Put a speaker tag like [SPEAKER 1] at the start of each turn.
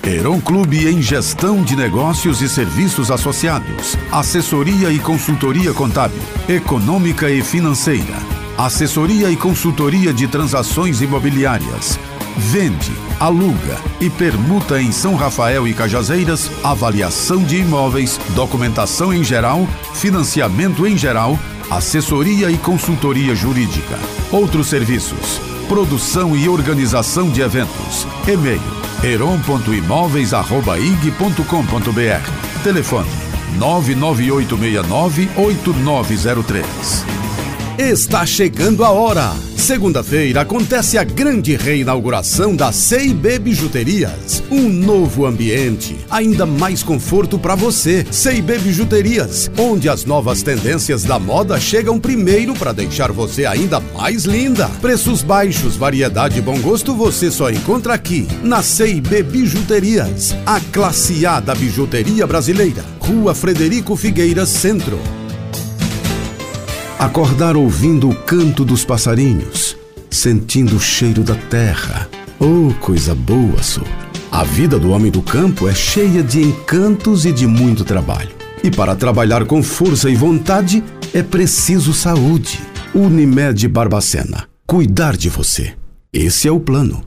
[SPEAKER 1] Heron Clube em Gestão de Negócios e Serviços Associados, Assessoria e Consultoria Contábil, Econômica e Financeira, Assessoria e Consultoria de Transações Imobiliárias, vende, aluga e permuta em São Rafael e Cajazeiras, avaliação de imóveis, documentação em geral, financiamento em geral, assessoria e consultoria jurídica. Outros serviços: produção e organização de eventos. E-mail: heron.imóveis@ig.com.br. Telefone: 99869-8903.
[SPEAKER 2] Está chegando a hora! Segunda-feira acontece a grande reinauguração da C&B Bijuterias. Um novo ambiente, ainda mais conforto para você. C&B Bijuterias, onde as novas tendências da moda chegam primeiro para deixar você ainda mais linda. Preços baixos, variedade e bom gosto você só encontra aqui, na C&B Bijuterias, a classe A da bijuteria brasileira. Rua Frederico Figueiras, Centro. Acordar ouvindo o canto dos passarinhos, sentindo o cheiro da terra. Oh, coisa boa, só. A vida do homem do campo é cheia de encantos e de muito trabalho. E para trabalhar com força e vontade, é preciso saúde. Unimed Barbacena. Cuidar de você. Esse é o plano.